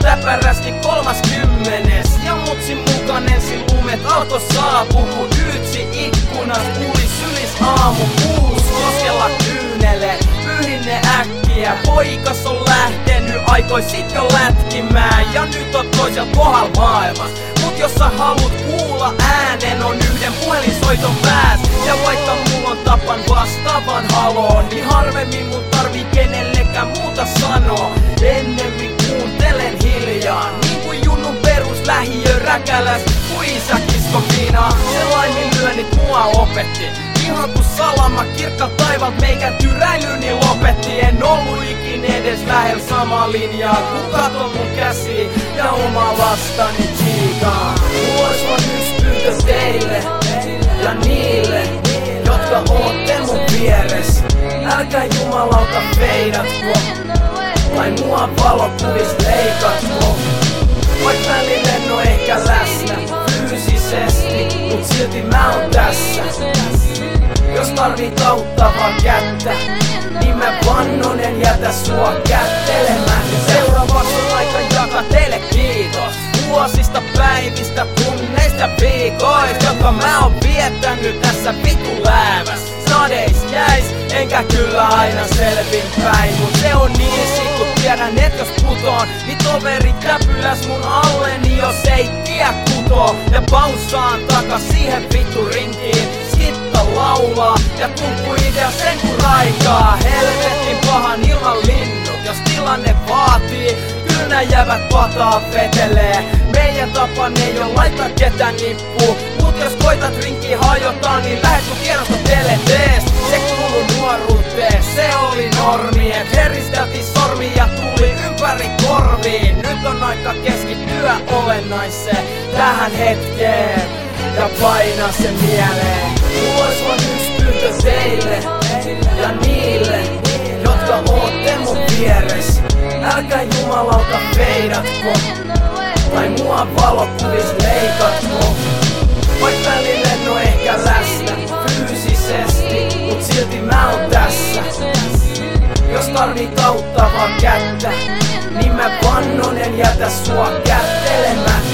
täpärästi 30. Ja mutsin mukaan ensin lumet alkoi saapua, kun yytsi ikkunas kuuli sylis aamu kuulus koskella kyynele. Pyyhin ne äkkiä, poikas on lähtenyt aikoisit jo lätkimään. Ja nyt on toisella kohdalla maailmas. Mut jos sä haluut kuulla äänen, on yhden puhelinsoiton pääs. Ja vaikka mulla on tapan vastaavan haloon, niin harvemmin mun tarvii kenellekään muuta sanoa. Ennemmin kuuntelen hiljaa, niin kuin junnun perus lähiö räkäläs kuin isäkiskon viinaa. Se laiminlyönnit mua opetti, ihan kun salama kirkkaat taivalt meikän tyräilyni lopetti. En ollu ikin edes lähellä samaa linjaa, kun katon mun käsi ja omaa lastani chiikaa. Mulla ois vaan yks pyyntö teille ja niille, jotka ootte mun vieres. Älkää jumalauta feidatko, tai mua valokuvis leikatko. Vaikka välillä en oo ehkä läsnä fyysisesti, mut silti mä oon tässä. Jos tarvit auttavaa kättä, niin mä vannon en jätä sua kättelemään. Seuraavaksi on aika jakaa teille kiitos vuosista, päivistä, tunneista ja viikoista, jotka mä oon viettänyt tässä vittu lääväs. Sadeis jäis, enkä kyllä aina selvin päin, mut se on niin sit kun tiedän et jos putoon, niin toveri käpyläs mun alleni jos ei tie kutoo. Ja paussaan takas siihen vittu rinkiin, skitta laulaa ja tunkku idea sen kun raikaa. Helvetin pahan ilman linnut, jos tilanne vaatii, kyllä nää jävät pataa vetelee. Meidän tapan ei oo laittaa ketään nippuun, mut jos koitat rinkiin hajottaa, niin lähet kun tiedosta teletees. Se kuuluu nuoruuteen, se oli normi, et heristeltiin sormi ja tuli ympäri korviin. Nyt on aika keskittyä olennaiseen, tähän hetkeen, ja painaa se mieleen. Mulla ois vaan yks pyyntö teille ja niille, jotka ootte mun vieres. Älkää jumalauta feidatko, tai mua valokuvis leikatko. Vaikka välillä en oo ehkä läsnä fyysisesti, mut silti mä oon tässä. Jos tarvit auttavaa kättä, niin mä vannon en jätä sua kättelemään.